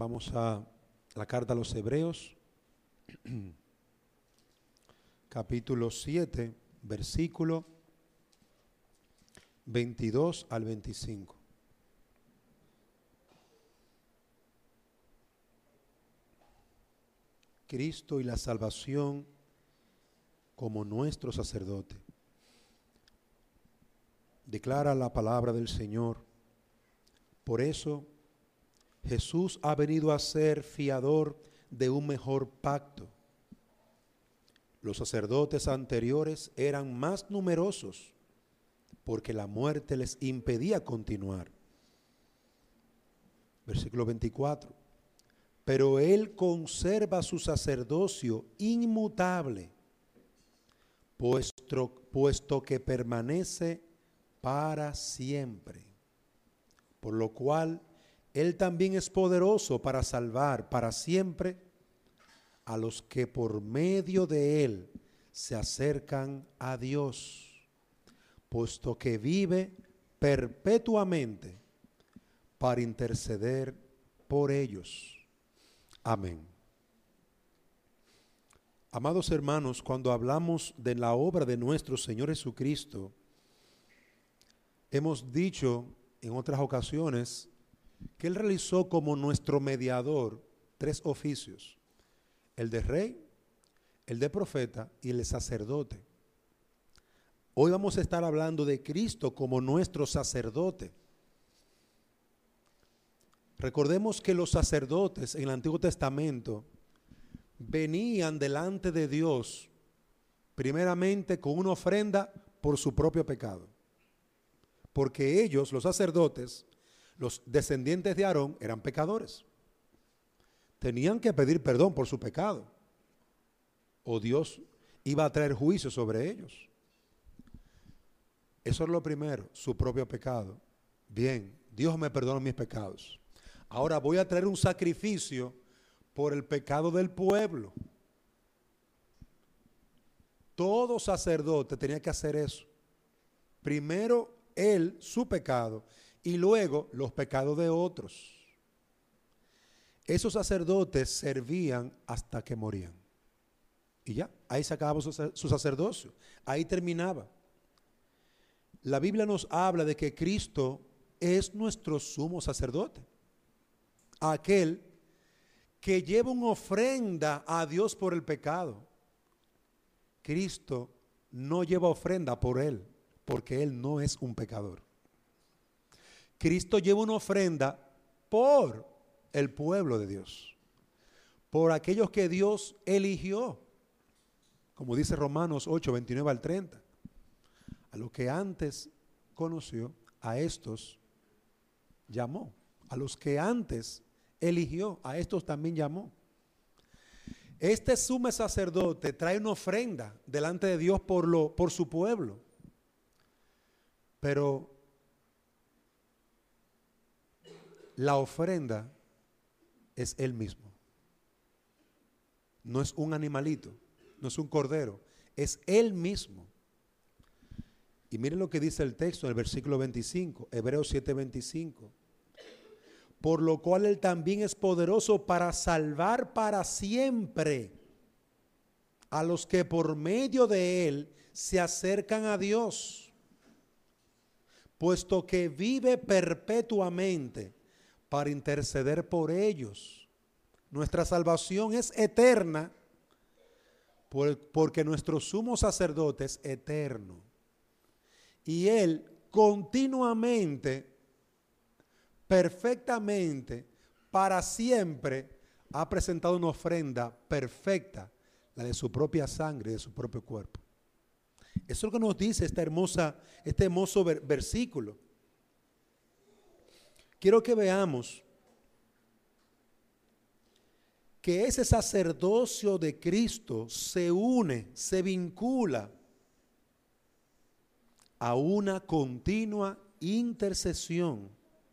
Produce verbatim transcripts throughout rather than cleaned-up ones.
Vamos a la carta a los Hebreos, capítulo siete, versículo veintidós al veinticinco. Cristo y la salvación como nuestro sacerdote. Declara la palabra del Señor. Por eso Jesús ha venido a ser fiador de un mejor pacto. Los sacerdotes anteriores eran más numerosos porque la muerte les impedía continuar. Versículo veinticuatro. Pero Él conserva su sacerdocio inmutable, puesto, puesto que permanece para siempre. Por lo cual, Él también es poderoso para salvar para siempre a los que por medio de Él se acercan a Dios, puesto que vive perpetuamente para interceder por ellos. Amén. Amados hermanos, cuando hablamos de la obra de nuestro Señor Jesucristo, hemos dicho en otras ocasiones que Él realizó como nuestro mediador tres oficios: el de rey, el de profeta y el de sacerdote. Hoy vamos a estar hablando de Cristo como nuestro sacerdote. Recordemos que los sacerdotes en el Antiguo Testamento venían delante de Dios primeramente con una ofrenda por su propio pecado, porque ellos, los sacerdotes, los descendientes de Aarón, eran pecadores. Tenían que pedir perdón por su pecado, o Dios iba a traer juicio sobre ellos. Eso es lo primero, su propio pecado. Bien, Dios me perdona mis pecados. Ahora voy a traer un sacrificio por el pecado del pueblo. Todo sacerdote tenía que hacer eso. Primero él, su pecado, y luego los pecados de otros. Esos sacerdotes servían hasta que morían. Y ya, ahí se acababa su, su sacerdocio. Ahí terminaba. La Biblia nos habla de que Cristo es nuestro sumo sacerdote. Aquel que lleva una ofrenda a Dios por el pecado. Cristo no lleva ofrenda por él, porque él no es un pecador. Cristo lleva una ofrenda por el pueblo de Dios, por aquellos que Dios eligió, como dice Romanos ocho, veintinueve al treinta. A los que antes conoció, a estos llamó. A los que antes eligió, a estos también llamó. Este sumo sacerdote trae una ofrenda delante de Dios por, lo, por su pueblo. Pero la ofrenda es Él mismo. No es un animalito, no es un cordero, es Él mismo. Y miren lo que dice el texto en el versículo veinticinco, Hebreos siete, veinticinco. Por lo cual Él también es poderoso para salvar para siempre a los que por medio de Él se acercan a Dios, puesto que vive perpetuamente para interceder por ellos. Nuestra salvación es eterna porque nuestro sumo sacerdote es eterno. Y Él continuamente, perfectamente, para siempre, ha presentado una ofrenda perfecta, la de su propia sangre, de su propio cuerpo. Eso es lo que nos dice esta hermosa, este hermoso ver, versículo. Quiero que veamos que ese sacerdocio de Cristo se une, se vincula a una continua intercesión.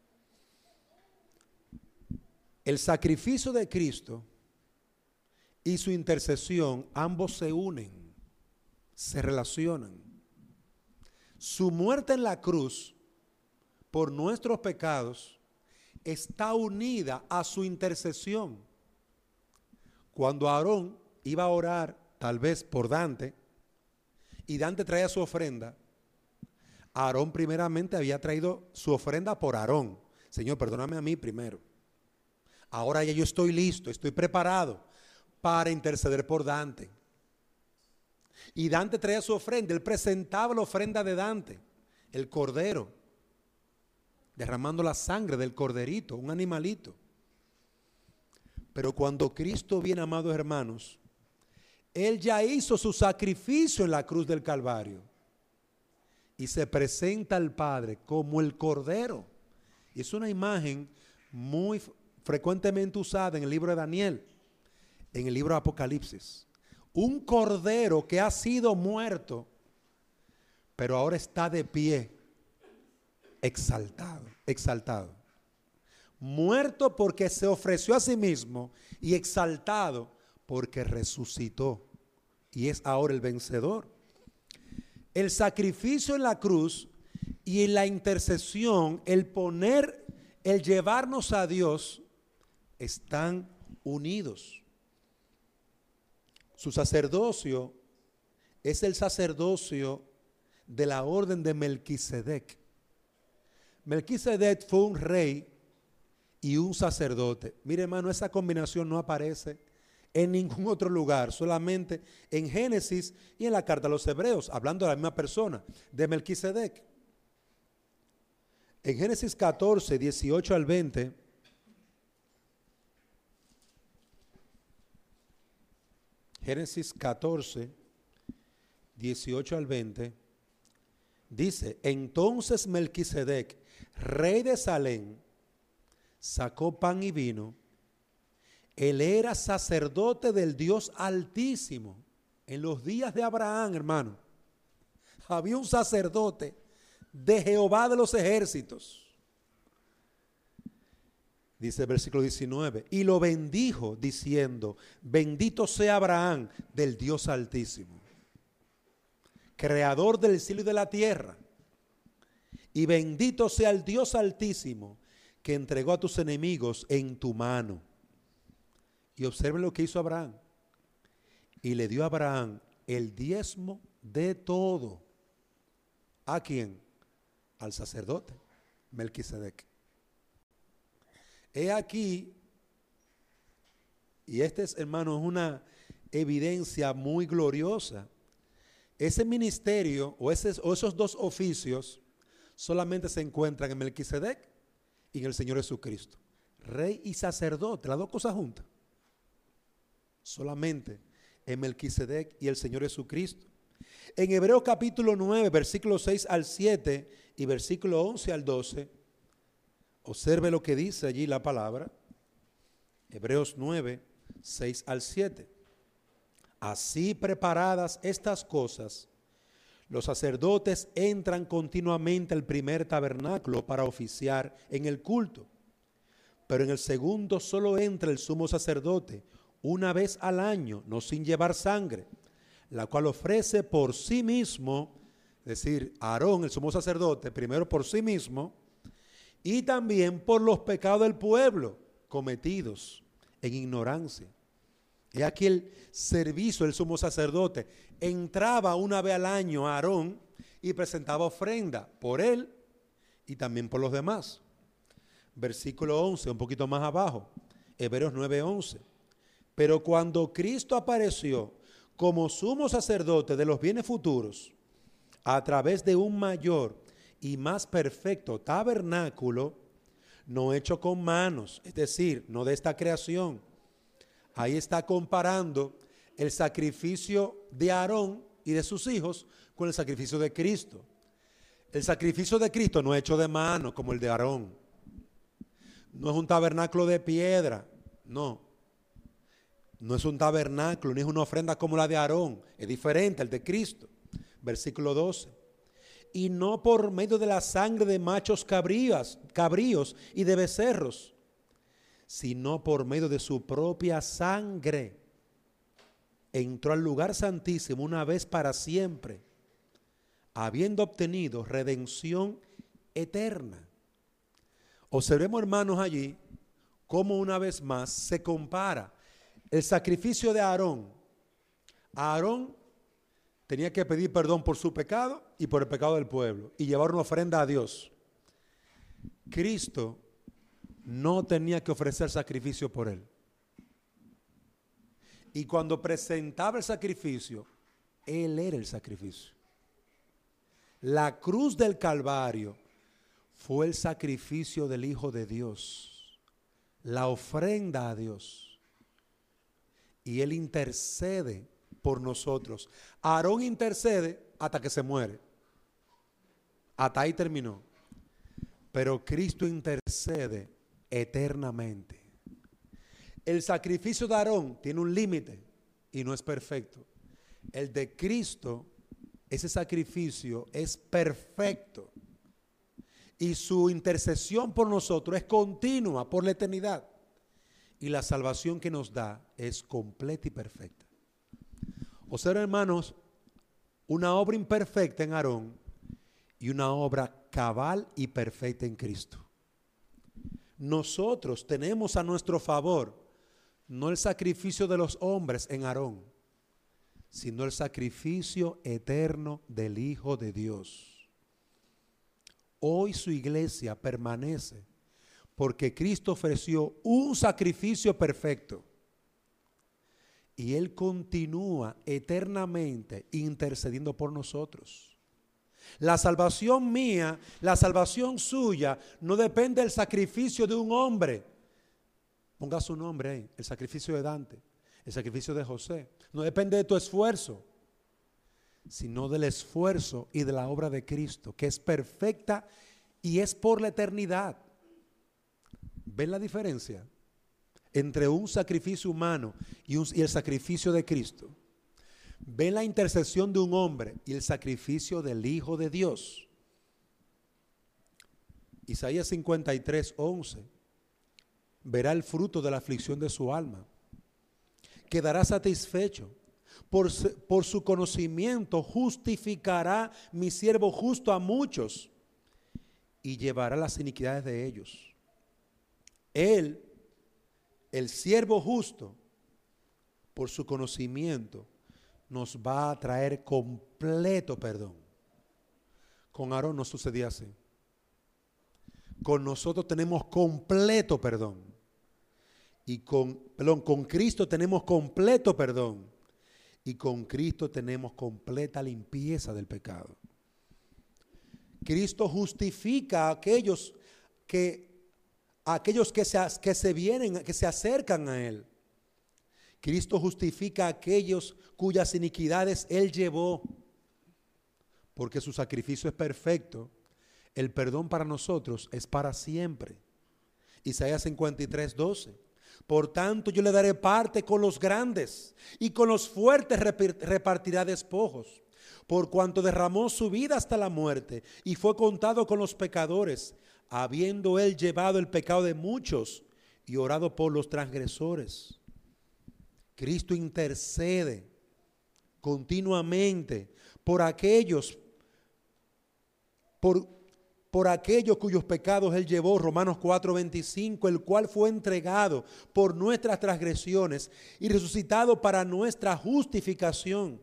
El sacrificio de Cristo y su intercesión, ambos se unen, se relacionan. Su muerte en la cruz por nuestros pecados está unida a su intercesión. Cuando Aarón iba a orar, tal vez por Dante, y Dante traía su ofrenda, Aarón primeramente había traído su ofrenda por Aarón. Señor, perdóname a mí primero. Ahora ya yo estoy listo, estoy preparado para interceder por Dante. Y Dante traía su ofrenda, él presentaba la ofrenda de Dante, el cordero, derramando la sangre del corderito, un animalito. Pero cuando Cristo viene, amados hermanos, Él ya hizo su sacrificio en la cruz del Calvario y se presenta al Padre como el Cordero. Y es una imagen muy frecuentemente usada en el libro de Daniel, en el libro de Apocalipsis. Un Cordero que ha sido muerto, pero ahora está de pie, exaltado, exaltado. Muerto porque se ofreció a sí mismo y exaltado porque resucitó y es ahora el vencedor. El sacrificio en la cruz y en la intercesión, el poner, el llevarnos a Dios, están unidos. Su sacerdocio es el sacerdocio de la orden de Melquisedec. Melquisedec fue un rey y un sacerdote. Mire, hermano, esa combinación no aparece en ningún otro lugar, solamente en Génesis y en la carta a los Hebreos, hablando de la misma persona, de Melquisedec. En Génesis catorce, dieciocho al veinte, Génesis catorce, dieciocho al veinte, dice: entonces Melquisedec, rey de Salem, sacó pan y vino. Él era sacerdote del Dios Altísimo. En los días de Abraham, hermano, había un sacerdote de Jehová de los ejércitos. Dice el versículo diecinueve, y lo bendijo diciendo: bendito sea Abraham del Dios Altísimo, creador del cielo y de la tierra, y bendito sea el Dios Altísimo que entregó a tus enemigos en tu mano. Y observen lo que hizo Abraham. Y le dio a Abraham el diezmo de todo. ¿A quién? Al sacerdote Melquisedec. He aquí, y este es, hermano, es una evidencia muy gloriosa. Ese ministerio o, ese, o esos dos oficios solamente se encuentran en Melquisedec y en el Señor Jesucristo. Rey y sacerdote, las dos cosas juntas. Solamente en Melquisedec y el Señor Jesucristo. En Hebreos capítulo nueve, versículos seis al siete y versículo once al doce, observe lo que dice allí la palabra. Hebreos nueve, seis al siete. Así preparadas estas cosas, los sacerdotes entran continuamente al primer tabernáculo para oficiar en el culto. Pero en el segundo solo entra el sumo sacerdote una vez al año, no sin llevar sangre, la cual ofrece por sí mismo, es decir, Aarón, el sumo sacerdote, primero por sí mismo, y también por los pecados del pueblo cometidos en ignorancia. He aquí el servicio del sumo sacerdote. Entraba una vez al año a Aarón y presentaba ofrenda por él y también por los demás. Versículo once, un poquito más abajo, Hebreos nueve, once. Pero cuando Cristo apareció como sumo sacerdote de los bienes futuros, a través de un mayor y más perfecto tabernáculo, no hecho con manos, es decir, no de esta creación. Ahí está comparando el sacrificio de Aarón y de sus hijos con el sacrificio de Cristo. El sacrificio de Cristo no es hecho de mano como el de Aarón. No es un tabernáculo de piedra, no. No es un tabernáculo, ni es una ofrenda como la de Aarón. Es diferente al de Cristo. Versículo doce. Y no por medio de la sangre de machos cabríos, cabríos y de becerros, sino por medio de su propia sangre. Entró al lugar santísimo una vez para siempre, habiendo obtenido redención eterna. Observemos, hermanos, allí cómo una vez más se compara el sacrificio de Aarón. Aarón tenía que pedir perdón por su pecado y por el pecado del pueblo y llevar una ofrenda a Dios. Cristo no tenía que ofrecer sacrificio por él. Y cuando presentaba el sacrificio, él era el sacrificio. La cruz del Calvario fue el sacrificio del Hijo de Dios, la ofrenda a Dios. Y él intercede por nosotros. Aarón intercede hasta que se muere. Hasta ahí terminó. Pero Cristo intercede eternamente. El sacrificio de Aarón tiene un límite y no es perfecto. El de Cristo, ese sacrificio es perfecto. Y su intercesión por nosotros es continua por la eternidad. Y la salvación que nos da es completa y perfecta. Observen, hermanos, una obra imperfecta en Aarón y una obra cabal y perfecta en Cristo. Nosotros tenemos a nuestro favor no el sacrificio de los hombres en Aarón, sino el sacrificio eterno del Hijo de Dios. Hoy su iglesia permanece porque Cristo ofreció un sacrificio perfecto y Él continúa eternamente intercediendo por nosotros. La salvación mía, la salvación suya, no depende del sacrificio de un hombre. Ponga su nombre ahí, el sacrificio de Dante, el sacrificio de José. No depende de tu esfuerzo, sino del esfuerzo y de la obra de Cristo, que es perfecta y es por la eternidad. ¿Ven la diferencia entre un sacrificio humano y, un, y el sacrificio de Cristo? ¿Ven la intercesión de un hombre y el sacrificio del Hijo de Dios? Isaías cincuenta y tres, once. Verá el fruto de la aflicción de su alma. Quedará satisfecho. Por, por su conocimiento justificará mi siervo justo a muchos y llevará las iniquidades de ellos. Él, el siervo justo, por su conocimiento, nos va a traer completo perdón. Con Aarón no sucedía así. Con nosotros tenemos completo perdón. Y con, perdón, con Cristo tenemos completo perdón. Y con Cristo tenemos completa limpieza del pecado. Cristo justifica a aquellos que, a aquellos que se, que se vienen, que se acercan a Él. Cristo justifica a aquellos cuyas iniquidades Él llevó, porque su sacrificio es perfecto. El perdón para nosotros es para siempre. Isaías cincuenta y tres, doce. Por tanto, yo le daré parte con los grandes y con los fuertes repartirá despojos, por cuanto derramó su vida hasta la muerte y fue contado con los pecadores, habiendo Él llevado el pecado de muchos y orado por los transgresores. Cristo intercede continuamente por aquellos, por, por aquellos cuyos pecados Él llevó, Romanos cuatro, veinticinco, el cual fue entregado por nuestras transgresiones y resucitado para nuestra justificación.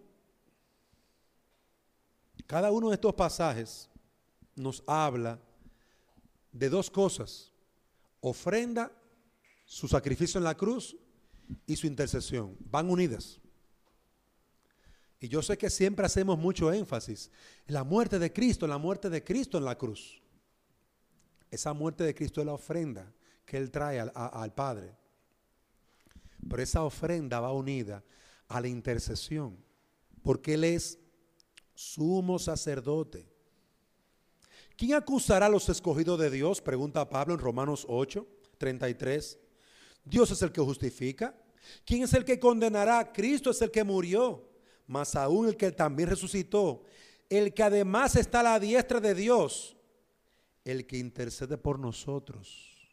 Cada uno de estos pasajes nos habla de dos cosas: ofrenda, su sacrificio en la cruz, y su intercesión. Van unidas. Y yo sé que siempre hacemos mucho énfasis en la muerte de Cristo, en la muerte de Cristo en la cruz. Esa muerte de Cristo es la ofrenda que Él trae al, a, al Padre. Pero esa ofrenda va unida a la intercesión, porque Él es sumo sacerdote. ¿Quién acusará a los escogidos de Dios? Pregunta Pablo en Romanos ocho, treinta y tres. Dios es el que justifica. ¿Quién es el que condenará? Cristo es el que murió, mas aún el que también resucitó, el que además está a la diestra de Dios, el que intercede por nosotros.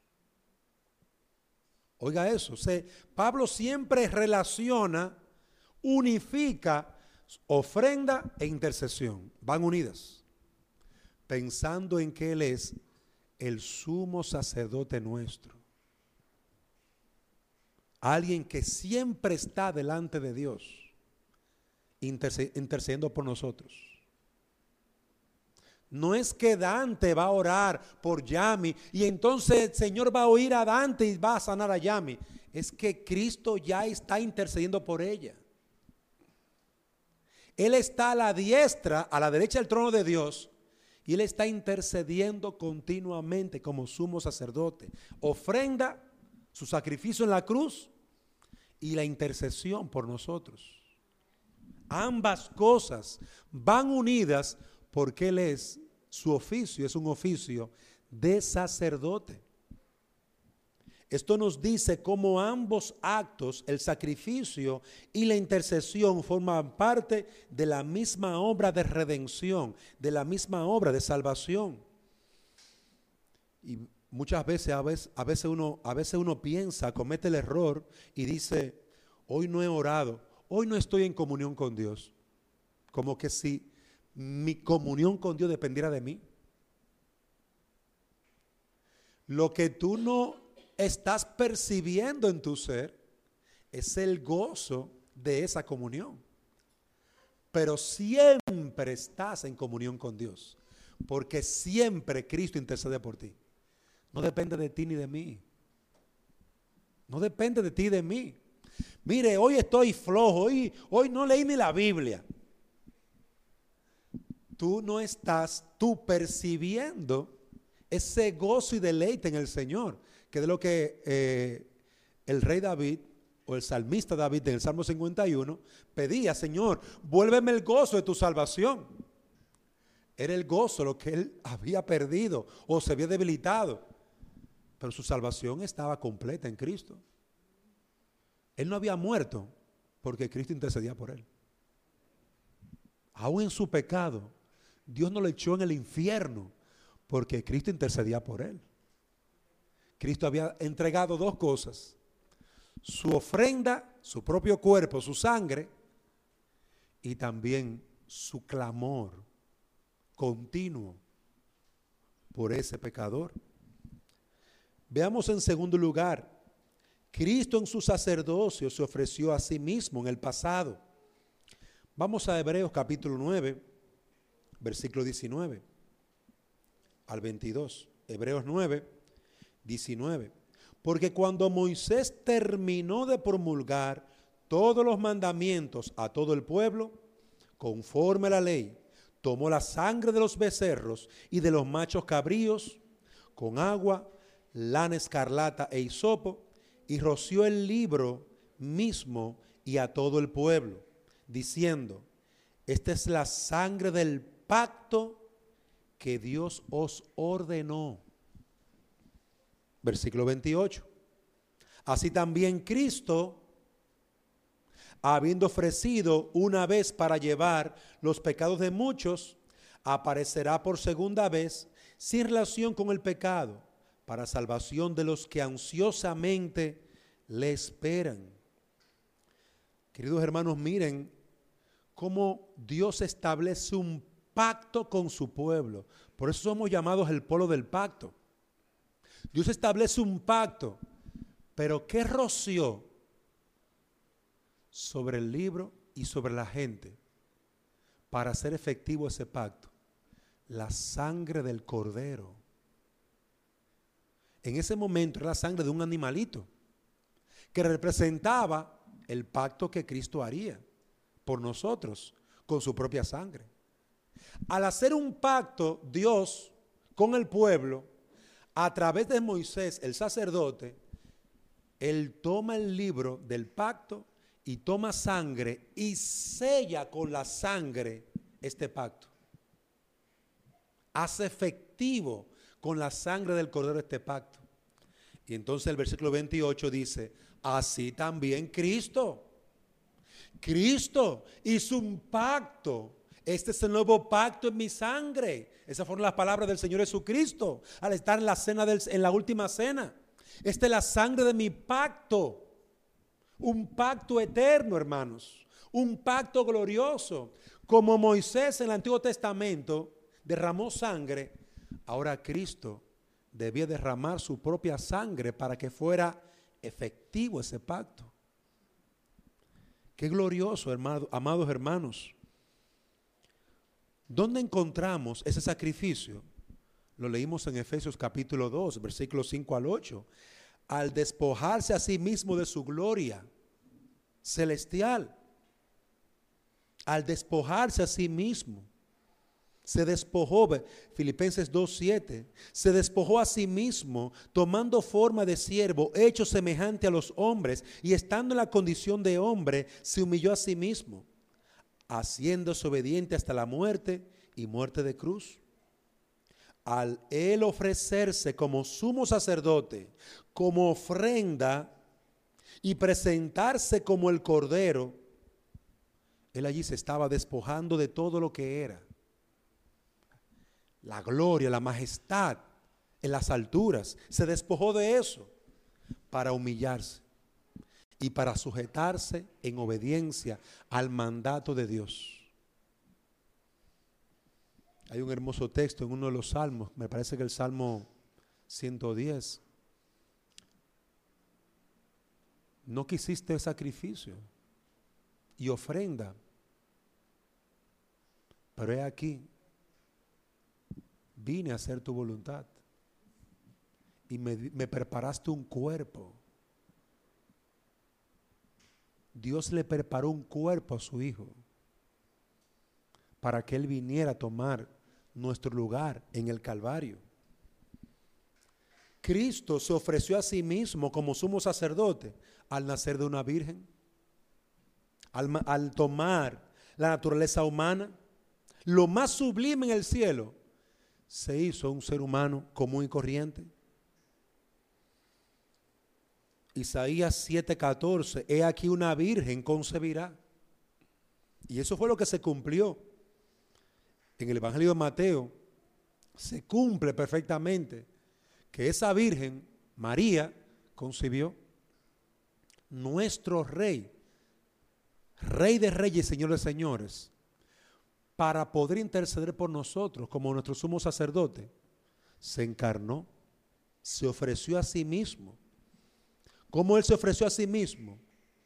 Oiga eso, o sea, Pablo siempre relaciona, unifica ofrenda e intercesión, van unidas, pensando en que Él es el sumo sacerdote nuestro. Alguien que siempre está delante de Dios, intercediendo por nosotros. No es que Dante va a orar por Yami y entonces el Señor va a oír a Dante y va a sanar a Yami. Es que Cristo ya está intercediendo por ella. Él está a la diestra, a la derecha del trono de Dios, y Él está intercediendo continuamente como sumo sacerdote. Ofrenda, su sacrificio en la cruz y la intercesión por nosotros. Ambas cosas van unidas porque Él es, su oficio es un oficio de sacerdote. Esto nos dice cómo ambos actos, el sacrificio y la intercesión, forman parte de la misma obra de redención, de la misma obra de salvación. Y muchas veces, a veces, a veces, uno, a veces uno piensa, comete el error y dice, hoy no he orado, hoy no estoy en comunión con Dios. Como que si mi comunión con Dios dependiera de mí. Lo que tú no estás percibiendo en tu ser es el gozo de esa comunión. Pero siempre estás en comunión con Dios, porque siempre Cristo intercede por ti. No depende de ti ni de mí. No depende de ti y de mí. Mire, hoy estoy flojo, hoy, hoy no leí ni la Biblia. Tú no estás tú percibiendo ese gozo y deleite en el Señor, que es lo que eh, el rey David o el salmista David en el Salmo cincuenta y uno pedía: Señor, vuélveme el gozo de tu salvación. Era el gozo lo que él había perdido o se había debilitado, pero su salvación estaba completa en Cristo. Él no había muerto porque Cristo intercedía por él. Aún en su pecado, Dios no lo echó en el infierno porque Cristo intercedía por él. Cristo había entregado dos cosas: su ofrenda, su propio cuerpo, su sangre, y también su clamor continuo por ese pecador. Veamos en segundo lugar, Cristo en su sacerdocio se ofreció a sí mismo en el pasado. Vamos a Hebreos capítulo nueve, versículo diecinueve al veintidós. Hebreos nueve, diecinueve. Porque cuando Moisés terminó de promulgar todos los mandamientos a todo el pueblo, conforme a la ley, tomó la sangre de los becerros y de los machos cabríos con agua, lana escarlata e hisopo, y roció el libro mismo y a todo el pueblo, diciendo: esta es la sangre del pacto que Dios os ordenó. Versículo veintiocho. Así también Cristo, habiendo ofrecido una vez para llevar los pecados de muchos, aparecerá por segunda vez sin relación con el pecado, para salvación de los que ansiosamente le esperan. Queridos hermanos, miren cómo Dios establece un pacto con su pueblo. Por eso somos llamados el pueblo del pacto. Dios establece un pacto, pero ¿qué roció sobre el libro y sobre la gente para hacer efectivo ese pacto? La sangre del cordero. En ese momento era la sangre de un animalito que representaba el pacto que Cristo haría por nosotros con su propia sangre. Al hacer un pacto Dios con el pueblo a través de Moisés, el sacerdote, él toma el libro del pacto y toma sangre y sella con la sangre este pacto. Hace efectivo con la sangre del cordero este pacto. Y entonces el versículo veintiocho dice: así también Cristo. Cristo hizo un pacto. Este es el nuevo pacto en mi sangre. Esas fueron las palabras del Señor Jesucristo al estar en la cena del, en la última cena. Esta es la sangre de mi pacto. Un pacto eterno, hermanos. Un pacto glorioso. Como Moisés en el Antiguo Testamento derramó sangre, ahora Cristo debía derramar su propia sangre para que fuera efectivo ese pacto. Qué glorioso, hermano, amados hermanos. ¿Dónde encontramos ese sacrificio? Lo leímos en Efesios capítulo dos, versículos cinco al ocho. Al despojarse a sí mismo de su gloria celestial, al despojarse a sí mismo, se despojó, Filipenses dos siete, se despojó a sí mismo, tomando forma de siervo, hecho semejante a los hombres, y estando en la condición de hombre, se humilló a sí mismo, haciéndose obediente hasta la muerte y muerte de cruz. Al él ofrecerse como sumo sacerdote, como ofrenda, y presentarse como el cordero, él allí se estaba despojando de todo lo que era. La gloria, la majestad en las alturas. Se despojó de eso para humillarse y para sujetarse en obediencia al mandato de Dios. Hay un hermoso texto en uno de los salmos, me parece que el Salmo ciento diez. No quisiste sacrificio y ofrenda, pero he aquí, vine a hacer tu voluntad y me, me preparaste un cuerpo. Dios le preparó un cuerpo a su Hijo para que Él viniera a tomar nuestro lugar en el Calvario. Cristo se ofreció a sí mismo como sumo sacerdote al nacer de una virgen, al, al tomar la naturaleza humana, lo más sublime en el cielo, se hizo un ser humano común y corriente. Isaías siete catorce, he aquí una virgen concebirá. Y eso fue lo que se cumplió. En el Evangelio de Mateo se cumple perfectamente que esa virgen, María, concibió. Nuestro Rey, Rey de Reyes, Señor de Señores, para poder interceder por nosotros como nuestro sumo sacerdote, se encarnó, se ofreció a sí mismo. ¿Cómo Él se ofreció a sí mismo?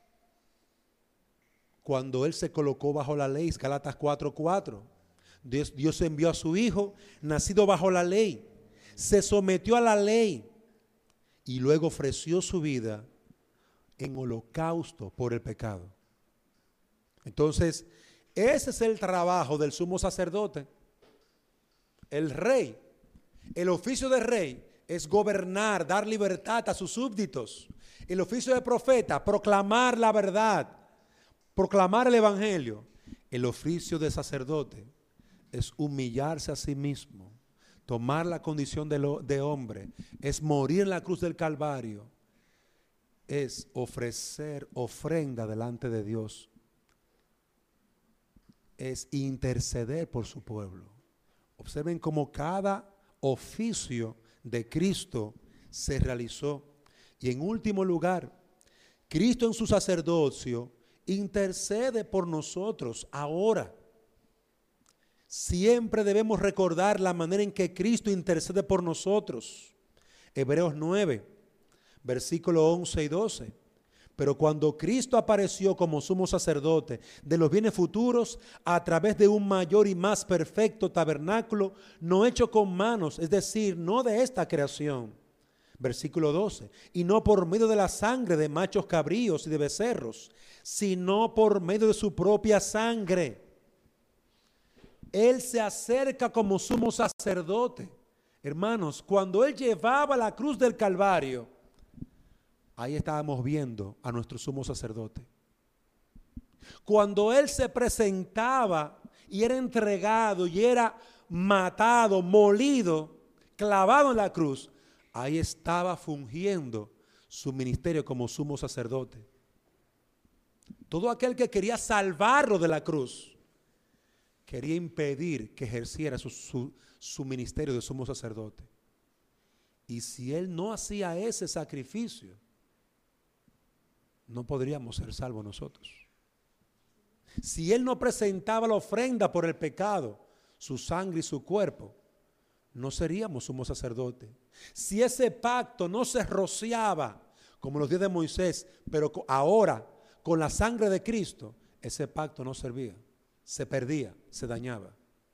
Cuando Él se colocó bajo la ley, Gálatas cuatro cuatro. Dios, Dios envió a su Hijo, nacido bajo la ley, se sometió a la ley y luego ofreció su vida en holocausto por el pecado. Entonces, ese es el trabajo del sumo sacerdote. El rey, el oficio de rey es gobernar, dar libertad a sus súbditos. El oficio de profeta, proclamar la verdad, proclamar el evangelio. El oficio de sacerdote es humillarse a sí mismo, tomar la condición de, lo, de hombre, es morir en la cruz del Calvario, es ofrecer ofrenda delante de Dios, es interceder por su pueblo. Observen cómo cada oficio de Cristo se realizó. Y en último lugar, Cristo en su sacerdocio intercede por nosotros ahora. Siempre debemos recordar la manera en que Cristo intercede por nosotros. Hebreos nueve, versículos once y doce. Pero cuando Cristo apareció como sumo sacerdote de los bienes futuros a través de un mayor y más perfecto tabernáculo, no hecho con manos, es decir, no de esta creación. Versículo doce. Y no por medio de la sangre de machos cabríos y de becerros, sino por medio de su propia sangre. Él se acerca como sumo sacerdote. Hermanos, cuando Él llevaba la cruz del Calvario, ahí estábamos viendo a nuestro sumo sacerdote. Cuando Él se presentaba y era entregado y era matado, molido, clavado en la cruz, ahí estaba fungiendo su ministerio como sumo sacerdote. Todo aquel que quería salvarlo de la cruz, quería impedir que ejerciera su, su, su ministerio de sumo sacerdote. Y si Él no hacía ese sacrificio, no podríamos ser salvos nosotros. Si Él no presentaba la ofrenda por el pecado, su sangre y su cuerpo, no seríamos sumo sacerdote. Si ese pacto no se rociaba como los días de Moisés, pero ahora con la sangre de Cristo, ese pacto no servía, se perdía, se dañaba.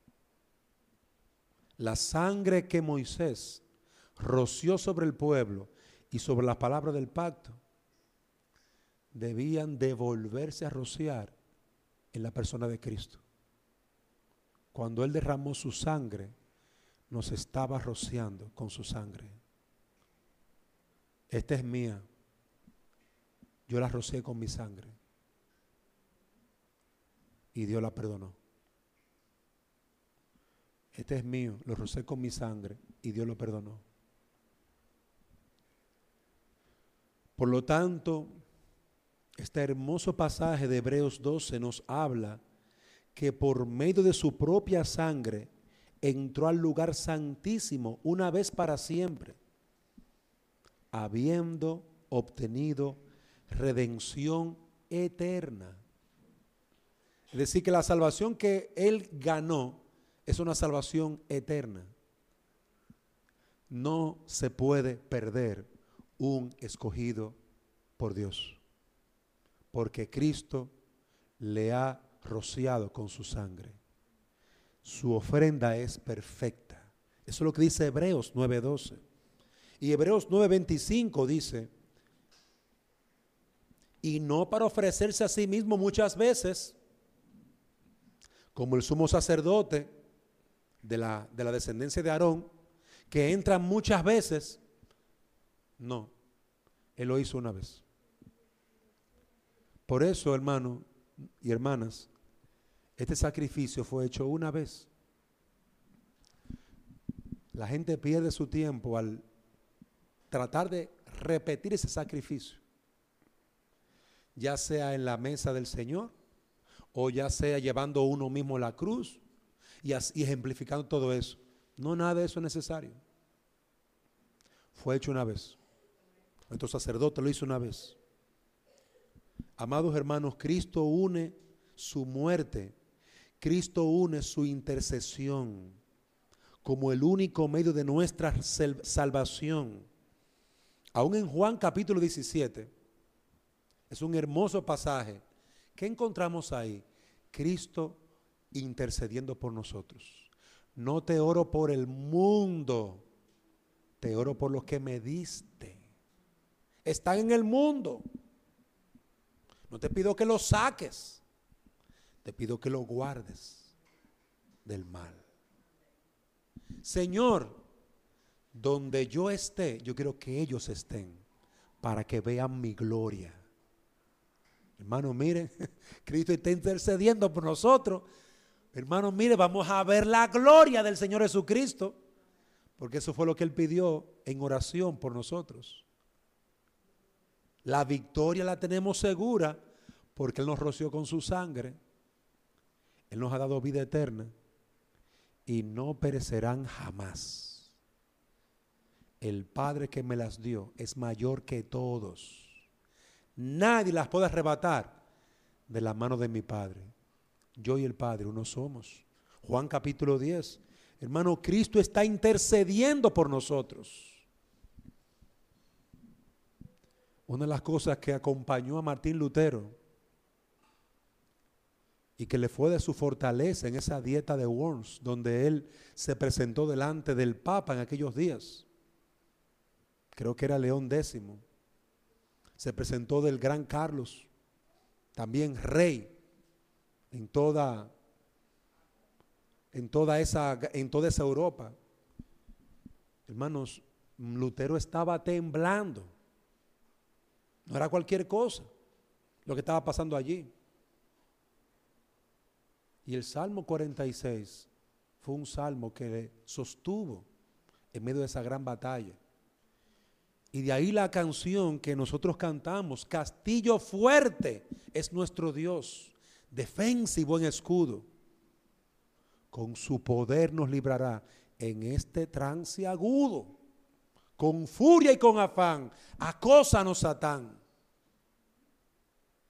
La sangre que Moisés roció sobre el pueblo y sobre las palabras del pacto debían de volverse a rociar en la persona de Cristo. Cuando Él derramó su sangre, nos estaba rociando con su sangre. Esta es mía. Yo la rocié con mi sangre. Y Dios la perdonó. Este es mío, lo rocié con mi sangre y Dios lo perdonó. Por lo tanto, este hermoso pasaje de Hebreos doce nos habla que por medio de su propia sangre entró al lugar santísimo una vez para siempre, habiendo obtenido redención eterna. Es decir, que la salvación que Él ganó es una salvación eterna. No se puede perder un escogido por Dios, porque Cristo le ha rociado con su sangre. Su ofrenda es perfecta. Eso es lo que dice Hebreos nueve doce. Y Hebreos nueve veinticinco dice, y no para ofrecerse a sí mismo muchas veces, como el sumo sacerdote de la, de la descendencia de Aarón, que entra muchas veces. No, Él lo hizo una vez. Por eso, hermanos y hermanas, este sacrificio fue hecho una vez. La gente pierde su tiempo al tratar de repetir ese sacrificio, ya sea en la mesa del Señor, o ya sea llevando uno mismo la cruz y, así, y ejemplificando todo eso. No, nada de eso es necesario. Fue hecho una vez. Nuestro sacerdote lo hizo una vez. Amados hermanos, Cristo une su muerte, Cristo une su intercesión como el único medio de nuestra salvación. Aún en Juan capítulo diecisiete, es un hermoso pasaje. ¿Qué encontramos ahí? Cristo intercediendo por nosotros. No te oro por el mundo, te oro por los que me diste. Están en el mundo. No te pido que los saques, te pido que los guardes del mal. Señor, donde yo esté, yo quiero que ellos estén para que vean mi gloria. Hermano, miren, Cristo está intercediendo por nosotros. Hermano, mire, vamos a ver la gloria del Señor Jesucristo, porque eso fue lo que Él pidió en oración por nosotros. La victoria la tenemos segura porque Él nos roció con su sangre. Él nos ha dado vida eterna y no perecerán jamás. El Padre que me las dio es mayor que todos. Nadie las puede arrebatar de la mano de mi Padre. Yo y el Padre uno somos. Juan capítulo diez. Hermano, Cristo está intercediendo por nosotros. Una de las cosas que acompañó a Martín Lutero y que le fue de su fortaleza en esa dieta de Worms, donde él se presentó delante del Papa en aquellos días, creo que era León décimo, se presentó del gran Carlos, también rey en toda, en toda esa, en toda esa Europa. Hermanos, Lutero estaba temblando. No era cualquier cosa lo que estaba pasando allí. Y el Salmo cuarenta y seis fue un salmo que le sostuvo en medio de esa gran batalla. Y de ahí la canción que nosotros cantamos: castillo fuerte es nuestro Dios, defensa y buen escudo. Con su poder nos librará en este trance agudo. Con furia y con afán, acósanos Satán.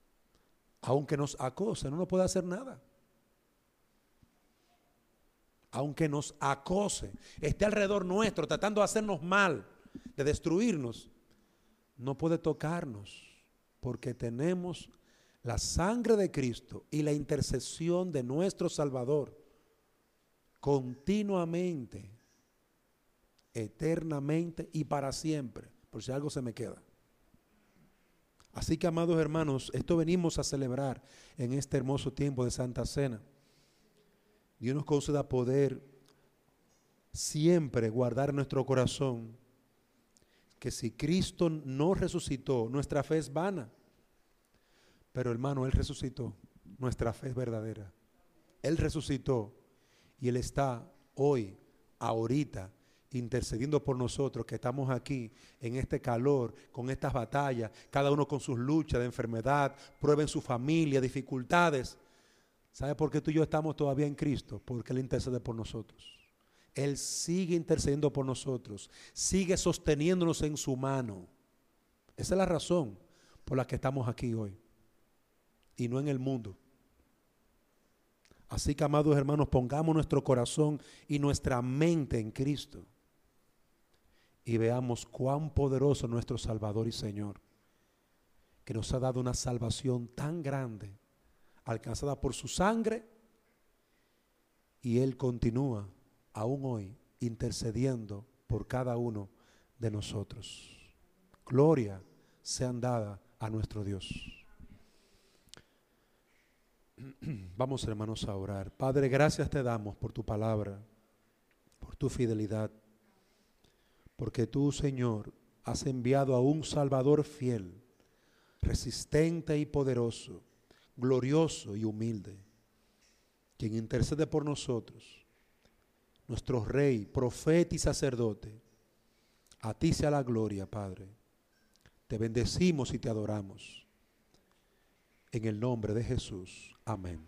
Aunque nos acose, no nos puede hacer nada. aunque nos acose, esté alrededor nuestro, tratando de hacernos mal, de destruirnos, no puede tocarnos, porque tenemos la sangre de Cristo y la intercesión de nuestro Salvador continuamente, eternamente y para siempre, por si algo se me queda. Así que, amados hermanos, esto venimos a celebrar en este hermoso tiempo de Santa Cena. Dios nos conceda poder siempre guardar en nuestro corazón que si Cristo no resucitó, nuestra fe es vana. Pero hermano, Él resucitó, nuestra fe es verdadera. Él resucitó y Él está hoy, ahorita, intercediendo por nosotros que estamos aquí en este calor, con estas batallas, cada uno con sus luchas de enfermedad, prueba en su familia, dificultades. ¿Sabe por qué tú y yo estamos todavía en Cristo? Porque Él intercede por nosotros. Él sigue intercediendo por nosotros, sigue sosteniéndonos en su mano. Esa es la razón por la que estamos aquí hoy y no en el mundo. Así que, amados hermanos, pongamos nuestro corazón y nuestra mente en Cristo y veamos cuán poderoso es nuestro Salvador y Señor, que nos ha dado una salvación tan grande, alcanzada por su sangre, y Él continúa aún hoy intercediendo por cada uno de nosotros. Gloria sean dadas a nuestro Dios. Vamos, hermanos, a orar. Padre, gracias te damos por tu palabra, por tu fidelidad, porque tú, Señor, has enviado a un Salvador fiel, resistente y poderoso, glorioso y humilde, quien intercede por nosotros, nuestro Rey, profeta y sacerdote. A ti sea la gloria, Padre. Te bendecimos y te adoramos. En el nombre de Jesús. Amén.